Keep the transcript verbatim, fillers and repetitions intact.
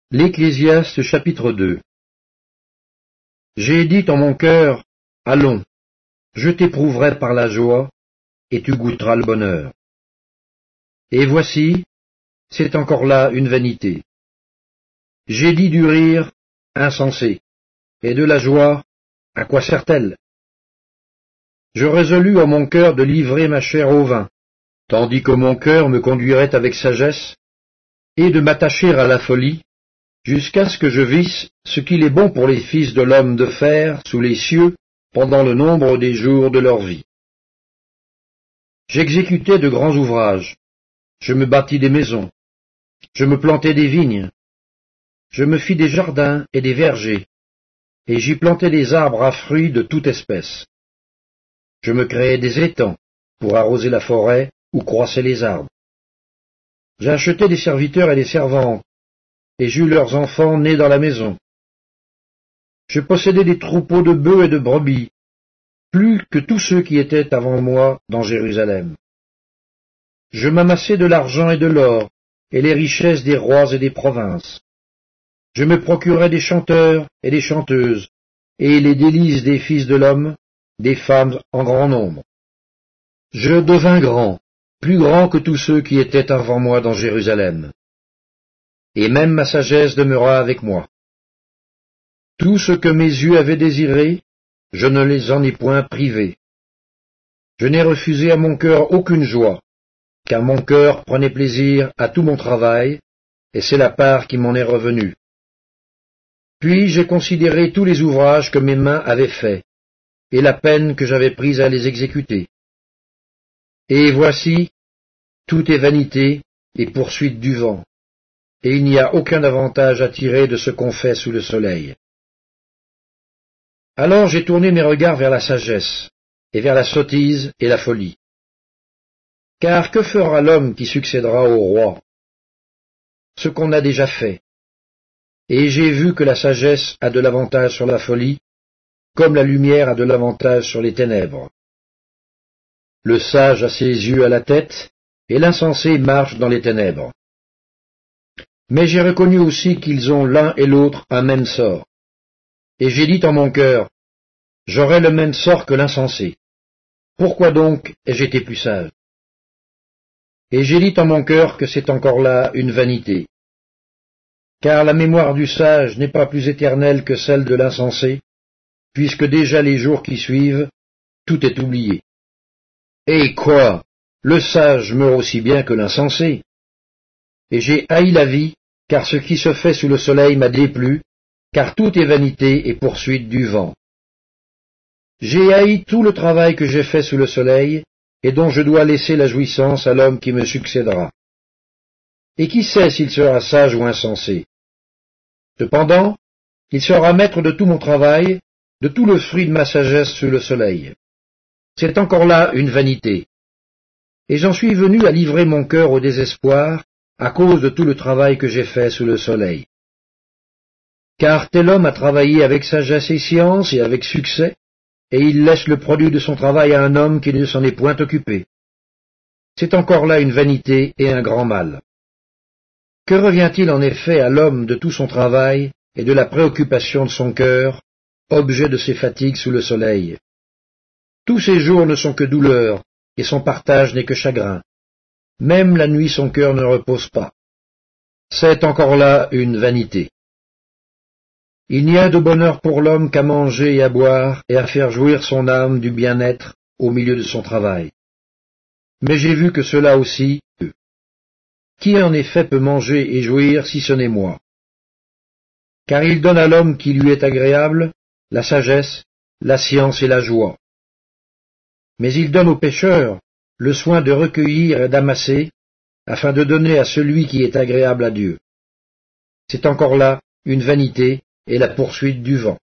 L'Ecclésiaste chapitre deux. J'ai dit en mon cœur, allons, je t'éprouverai par la joie, et tu goûteras le bonheur. Et voici, c'est encore là une vanité. J'ai dit du rire, insensé, et de la joie, à quoi sert-elle? Je résolus en mon cœur de livrer ma chair au vin, tandis que mon cœur me conduirait avec sagesse, et de m'attacher à la folie, jusqu'à ce que je visse ce qu'il est bon pour les fils de l'homme de faire sous les cieux pendant le nombre des jours de leur vie. J'exécutai de grands ouvrages, je me bâtis des maisons, je me plantai des vignes, je me fis des jardins et des vergers, et j'y plantai des arbres à fruits de toute espèce. Je me créai des étangs pour arroser la forêt où croissaient les arbres. J'achetai des serviteurs et des servantes, et j'eus leurs enfants nés dans la maison. Je possédais des troupeaux de bœufs et de brebis, plus que tous ceux qui étaient avant moi dans Jérusalem. Je m'amassai de l'argent et de l'or, et les richesses des rois et des provinces. Je me procurai des chanteurs et des chanteuses, et les délices des fils de l'homme, des femmes en grand nombre. Je devins grand, plus grand que tous ceux qui étaient avant moi dans Jérusalem. Et même ma sagesse demeura avec moi. Tout ce que mes yeux avaient désiré, je ne les en ai point privés. Je n'ai refusé à mon cœur aucune joie, car mon cœur prenait plaisir à tout mon travail, et c'est la part qui m'en est revenue. Puis j'ai considéré tous les ouvrages que mes mains avaient faits, et la peine que j'avais prise à les exécuter. Et voici, tout est vanité et poursuite du vent, et il n'y a aucun avantage à tirer de ce qu'on fait sous le soleil. Alors j'ai tourné mes regards vers la sagesse, et vers la sottise et la folie. Car que fera l'homme qui succédera au roi? Ce qu'on a déjà fait. Et j'ai vu que la sagesse a de l'avantage sur la folie, comme la lumière a de l'avantage sur les ténèbres. Le sage a ses yeux à la tête, et l'insensé marche dans les ténèbres. Mais j'ai reconnu aussi qu'ils ont l'un et l'autre un même sort. Et j'ai dit en mon cœur, j'aurai le même sort que l'insensé. Pourquoi donc ai-je été plus sage? Et j'ai dit en mon cœur que c'est encore là une vanité. Car la mémoire du sage n'est pas plus éternelle que celle de l'insensé, puisque déjà les jours qui suivent, tout est oublié. Et quoi? Le sage meurt aussi bien que l'insensé. Et j'ai haï la vie, car ce qui se fait sous le soleil m'a déplu, car tout est vanité et poursuite du vent. J'ai haï tout le travail que j'ai fait sous le soleil, et dont je dois laisser la jouissance à l'homme qui me succédera. Et qui sait s'il sera sage ou insensé? Cependant, il sera maître de tout mon travail, de tout le fruit de ma sagesse sous le soleil. C'est encore là une vanité. Et j'en suis venu à livrer mon cœur au désespoir, à cause de tout le travail que j'ai fait sous le soleil. Car tel homme a travaillé avec sagesse et science et avec succès, et il laisse le produit de son travail à un homme qui ne s'en est point occupé. C'est encore là une vanité et un grand mal. Que revient-il en effet à l'homme de tout son travail et de la préoccupation de son cœur, objet de ses fatigues sous le soleil? Tous ses jours ne sont que douleur, et son partage n'est que chagrin. Même la nuit son cœur ne repose pas. C'est encore là une vanité. Il n'y a de bonheur pour l'homme qu'à manger et à boire, et à faire jouir son âme du bien-être au milieu de son travail. Mais j'ai vu que cela aussi, eux. Qui en effet peut manger et jouir si ce n'est moi? Car il donne à l'homme qui lui est agréable la sagesse, la science et la joie. Mais il donne aux pécheurs le soin de recueillir et d'amasser, afin de donner à celui qui est agréable à Dieu. C'est encore là une vanité et la poursuite du vent.